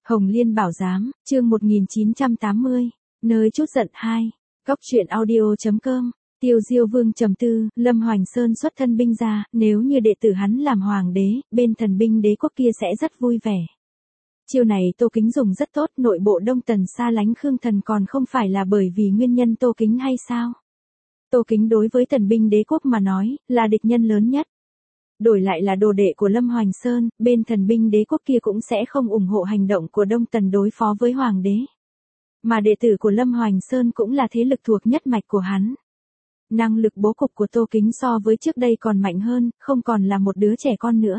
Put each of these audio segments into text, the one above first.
Hồng Liên Bảo Giám, chương 1980, nơi chút giận 2, góc truyện audio.com, Tiêu Diêu Vương trầm tư, Lâm Hoành Sơn xuất thân binh ra, nếu như đệ tử hắn làm hoàng đế, bên thần binh đế quốc kia sẽ rất vui vẻ. Chiêu này Tô Kính dùng rất tốt, nội bộ Đông Tần xa lánh Khương Thần còn không phải là bởi vì nguyên nhân Tô Kính hay sao? Tô Kính đối với thần binh đế quốc mà nói, là địch nhân lớn nhất. Đổi lại là đồ đệ của Lâm Hoành Sơn, bên thần binh đế quốc kia cũng sẽ không ủng hộ hành động của Đông Tần đối phó với hoàng đế. Mà đệ tử của Lâm Hoành Sơn cũng là thế lực thuộc nhất mạch của hắn. Năng lực bố cục của Tô Kính so với trước đây còn mạnh hơn, không còn là một đứa trẻ con nữa.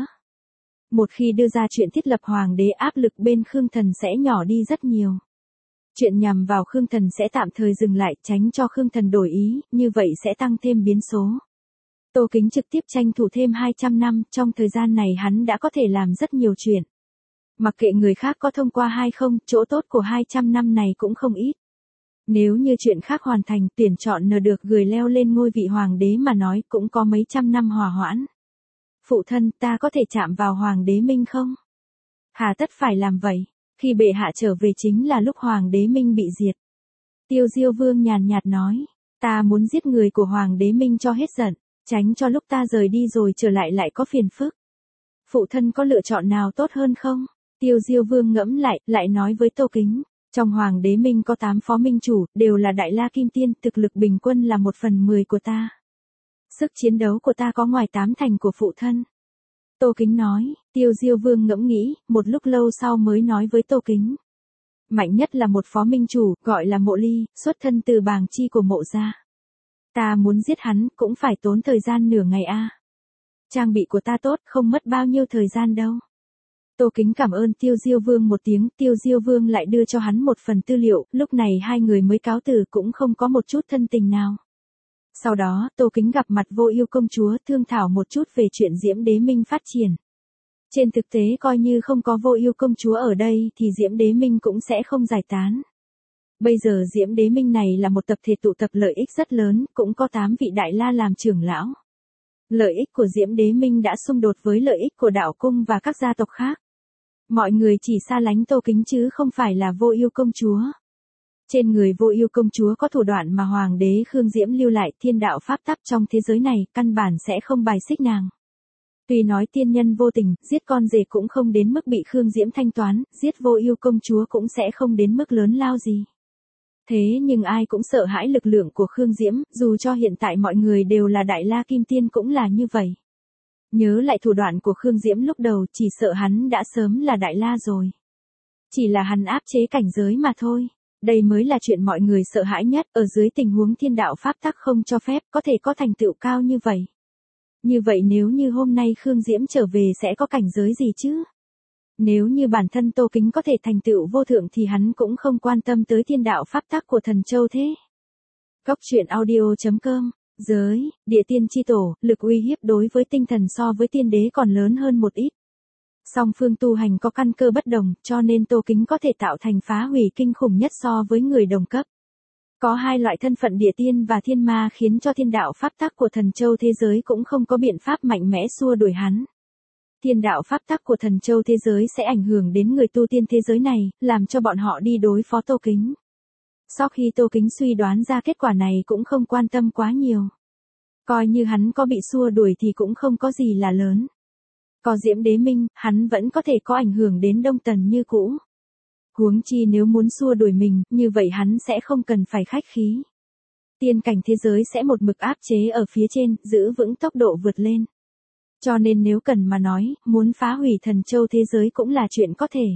Một khi đưa ra chuyện thiết lập hoàng đế, áp lực bên Khương Thần sẽ nhỏ đi rất nhiều. Chuyện nhằm vào Khương Thần sẽ tạm thời dừng lại, tránh cho Khương Thần đổi ý, như vậy sẽ tăng thêm biến số. Tô Kính trực tiếp tranh thủ thêm 200 năm, trong thời gian này hắn đã có thể làm rất nhiều chuyện. Mặc kệ người khác có thông qua hay không, chỗ tốt của 200 năm này cũng không ít. Nếu như chuyện khác hoàn thành, tuyển chọn nờ được người leo lên ngôi vị hoàng đế mà nói, cũng có mấy trăm năm hòa hoãn. Phụ thân, ta có thể chạm vào hoàng đế Minh không? Hà tất phải làm vậy, khi bệ hạ trở về chính là lúc hoàng đế Minh bị diệt. Tiêu Diêu Vương nhàn nhạt nói, ta muốn giết người của hoàng đế Minh cho hết giận, tránh cho lúc ta rời đi rồi trở lại có phiền phức. Phụ thân có lựa chọn nào tốt hơn không? Tiêu Diêu Vương ngẫm lại nói với Tô Kính, trong hoàng đế Minh có 8 phó minh chủ, đều là đại la kim tiên, thực lực bình quân là 1/10 của ta. Sức chiến đấu của ta có ngoài 8 thành của phụ thân. Tô Kính nói, Tiêu Diêu Vương ngẫm nghĩ, một lúc lâu sau mới nói với Tô Kính. Mạnh nhất là một phó minh chủ, gọi là Mộ Ly, xuất thân từ bàng chi của Mộ gia. Ta muốn giết hắn, cũng phải tốn thời gian nửa ngày a. Trang bị của ta tốt, không mất bao nhiêu thời gian đâu. Tô Kính cảm ơn Tiêu Diêu Vương một tiếng, Tiêu Diêu Vương lại đưa cho hắn một phần tư liệu, lúc này hai người mới cáo từ, cũng không có một chút thân tình nào. Sau đó, Tô Kính gặp mặt Vô Ưu công chúa, thương thảo một chút về chuyện Diễm Đế Minh phát triển. Trên thực tế coi như không có Vô Ưu công chúa ở đây thì Diễm Đế Minh cũng sẽ không giải tán. Bây giờ Diễm Đế Minh này là một tập thể tụ tập lợi ích rất lớn, cũng có 8 vị đại la làm trưởng lão. Lợi ích của Diễm Đế Minh đã xung đột với lợi ích của đạo cung và các gia tộc khác. Mọi người chỉ xa lánh Tô Kính chứ không phải là Vô Ưu công chúa. Trên người Vô Ưu công chúa có thủ đoạn mà hoàng đế Khương Diễm lưu lại, thiên đạo pháp tắc trong thế giới này, căn bản sẽ không bài xích nàng. Tuy nói tiên nhân vô tình, giết con rể cũng không đến mức bị Khương Diễm thanh toán, giết Vô Ưu công chúa cũng sẽ không đến mức lớn lao gì. Thế nhưng ai cũng sợ hãi lực lượng của Khương Diễm, dù cho hiện tại mọi người đều là đại la kim tiên cũng là như vậy. Nhớ lại thủ đoạn của Khương Diễm lúc đầu, chỉ sợ hắn đã sớm là đại la rồi. Chỉ là hắn áp chế cảnh giới mà thôi. Đây mới là chuyện mọi người sợ hãi nhất, ở dưới tình huống thiên đạo pháp tắc không cho phép, có thể có thành tựu cao như vậy. Như vậy nếu như hôm nay Khương Diễm trở về sẽ có cảnh giới gì chứ? Nếu như bản thân Tô Kính có thể thành tựu vô thượng thì hắn cũng không quan tâm tới thiên đạo pháp tắc của thần châu thế. Góc truyện audio.com, giới, địa tiên chi tổ, lực uy hiếp đối với tinh thần so với tiên đế còn lớn hơn một ít. Song phương tu hành có căn cơ bất đồng, cho nên Tô Kính có thể tạo thành phá hủy kinh khủng nhất so với người đồng cấp. Có hai loại thân phận địa tiên và thiên ma khiến cho thiên đạo pháp tắc của thần châu thế giới cũng không có biện pháp mạnh mẽ xua đuổi hắn. Thiên đạo pháp tắc của thần châu thế giới sẽ ảnh hưởng đến người tu tiên thế giới này, làm cho bọn họ đi đối phó Tô Kính. Sau khi Tô Kính suy đoán ra kết quả này cũng không quan tâm quá nhiều. Coi như hắn có bị xua đuổi thì cũng không có gì là lớn. Có Diễm Đế Minh, hắn vẫn có thể có ảnh hưởng đến Đông Tần như cũ. Huống chi nếu muốn xua đuổi mình, như vậy hắn sẽ không cần phải khách khí. Tiên cảnh thế giới sẽ một mực áp chế ở phía trên, giữ vững tốc độ vượt lên. Cho nên nếu cần mà nói, muốn phá hủy thần châu thế giới cũng là chuyện có thể.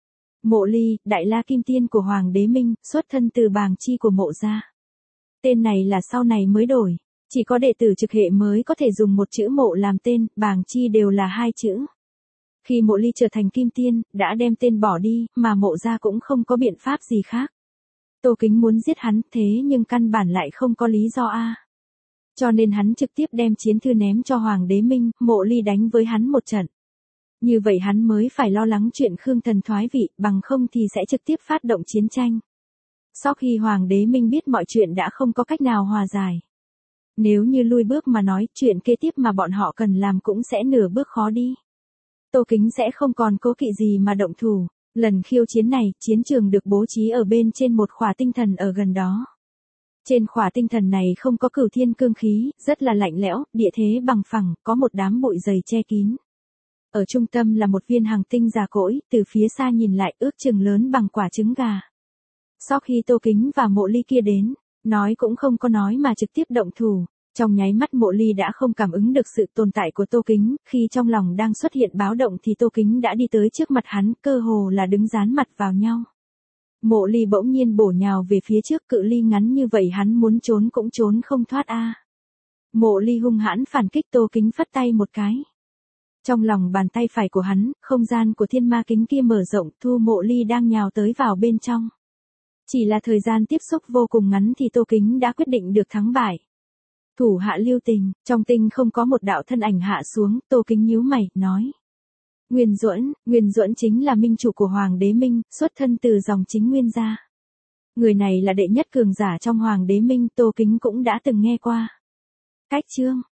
Mộ Ly, đại la kim tiên của hoàng đế Minh, xuất thân từ bàng chi của Mộ gia. Tên này là sau này mới đổi. Chỉ có đệ tử trực hệ mới có thể dùng một chữ Mộ làm tên, bàng chi đều là 2 chữ. Khi Mộ Ly trở thành kim tiên, đã đem tên bỏ đi, mà Mộ gia cũng không có biện pháp gì khác. Tô Kính muốn giết hắn, thế nhưng căn bản lại không có lý do a. Cho nên hắn trực tiếp đem chiến thư ném cho hoàng đế Minh, Mộ Ly đánh với hắn một trận. Như vậy hắn mới phải lo lắng chuyện Khương Thần thoái vị, bằng không thì sẽ trực tiếp phát động chiến tranh. Sau khi hoàng đế Minh biết mọi chuyện đã không có cách nào hòa giải. Nếu như lui bước mà nói, chuyện kế tiếp mà bọn họ cần làm cũng sẽ nửa bước khó đi. Tô Kính sẽ không còn cố kỵ gì mà động thủ. Lần khiêu chiến này, chiến trường được bố trí ở bên trên một khỏa tinh thần ở gần đó. Trên khỏa tinh thần này không có cửu thiên cương khí, rất là lạnh lẽo, địa thế bằng phẳng, có một đám bụi dày che kín. Ở trung tâm là một viên hành tinh già cỗi, từ phía xa nhìn lại ước chừng lớn bằng quả trứng gà. Sau khi Tô Kính và Mộ Ly kia đến, nói cũng không có nói mà trực tiếp động thủ. Trong nháy mắt Mộ Ly đã không cảm ứng được sự tồn tại của Tô Kính, khi trong lòng đang xuất hiện báo động thì Tô Kính đã đi tới trước mặt hắn, cơ hồ là đứng dán mặt vào nhau. Mộ Ly bỗng nhiên bổ nhào về phía trước, cự ly ngắn như vậy hắn muốn trốn cũng trốn không thoát a. Mộ Ly hung hãn phản kích, Tô Kính phất tay một cái. Trong lòng bàn tay phải của hắn, không gian của thiên ma kính kia mở rộng, thu Mộ Ly đang nhào tới vào bên trong. Chỉ là thời gian tiếp xúc vô cùng ngắn thì Tô Kính đã quyết định được thắng bại. Thủ hạ lưu tình, trong tinh không có một đạo thân ảnh hạ xuống, Tô Kính nhíu mày, nói. Nguyên Duẫn chính là minh chủ của Hoàng đế Minh, xuất thân từ dòng chính Nguyên gia. Người này là đệ nhất cường giả trong Hoàng đế Minh, Tô Kính cũng đã từng nghe qua. Cách chương,